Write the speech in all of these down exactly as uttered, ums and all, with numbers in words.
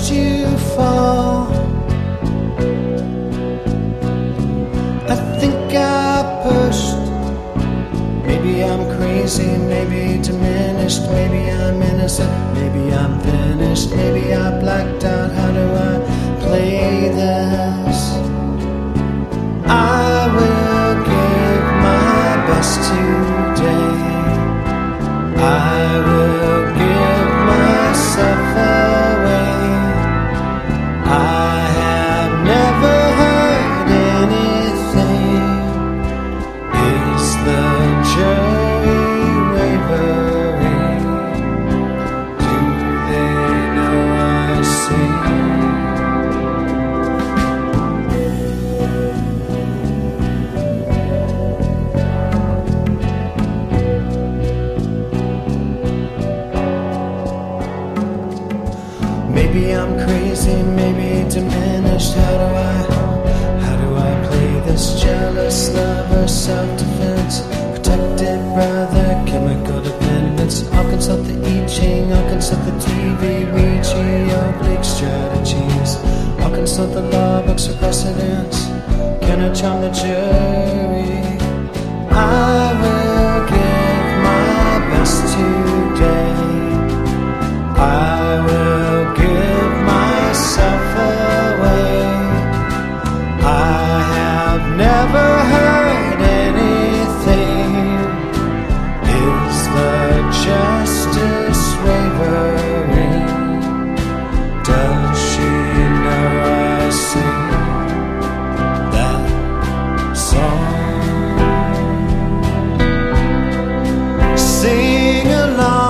watched you fall. I think I pushed. Maybe I'm crazy, maybe diminished, maybe I'm innocent, maybe I'm finished, maybe I blacked out. How do I play this? I will give my best today. I will give myself away. I have never heard anything. Is the jury wavering? Do they know I sing? Maybe I'm crazy, maybe diminished. How do I, how do I play this jealous lover? Self-defense, protected brother, chemical dependence. I'll consult the I Ching, I'll consult the T V, Ouija, oblique strategies. I'll consult the law books for precedents. Can I charm the jury? I will give my best today. I will give myself away. I have never heard anything. Is the justice wavering? Does she know I sing that song? Sing along.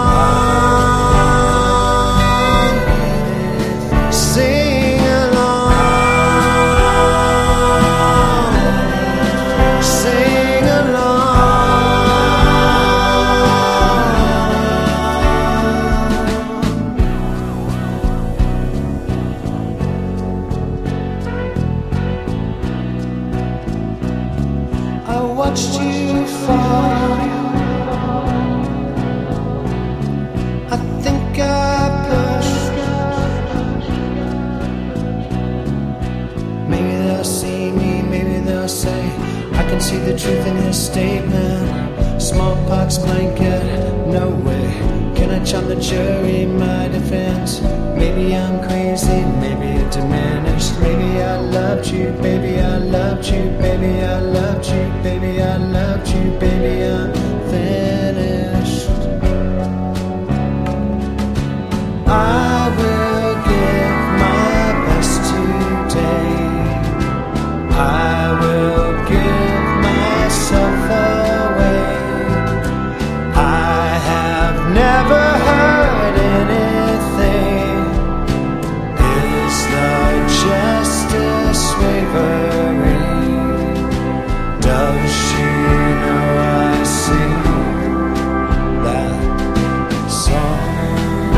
Watched you fall. I think I pushed. Maybe they'll see me, maybe they'll say I can see the truth in his statement. Smallpox blanket, no way. Can I charm the jury, my defense? Maybe I'm crazy, maybe diminished. Maybe I loved you, baby, I loved you, baby, I loved you, baby, I loved you, baby, I'm finished. I will give my best today. I will give myself away. I have never heard anything. Is the justice wavering? Does she know I sing that song?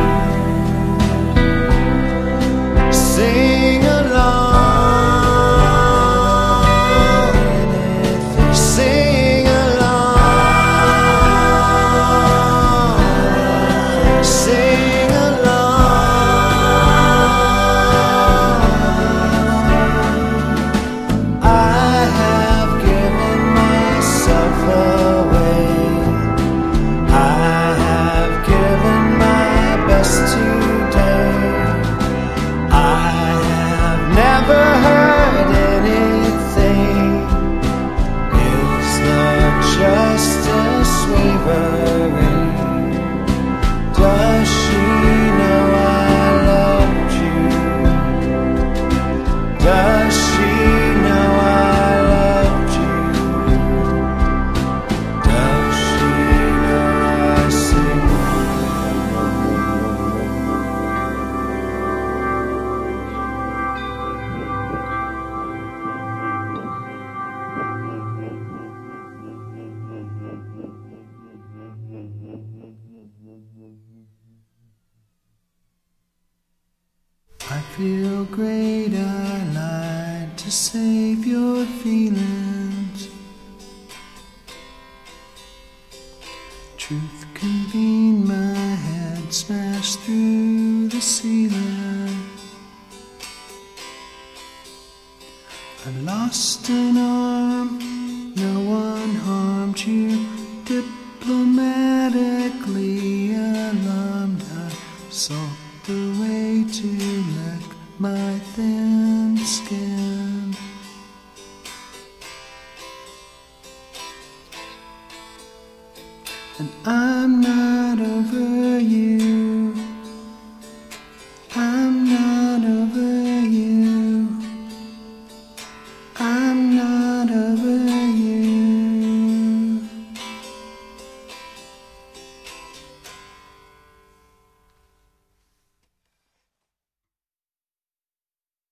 Sing along. Sing along. Sing along. I have given myself away. I have given my best today. I have never heard anything. Is the justice wavering? Does she know I loved you? Does she know I loved you? Does she know I sing? I feel great, I lied to save your feelings. Truth convened, my head smashed through the ceiling. lost an arm, no one harmed you. Diplomatically alarmed, I sought the way to lick my thin skin.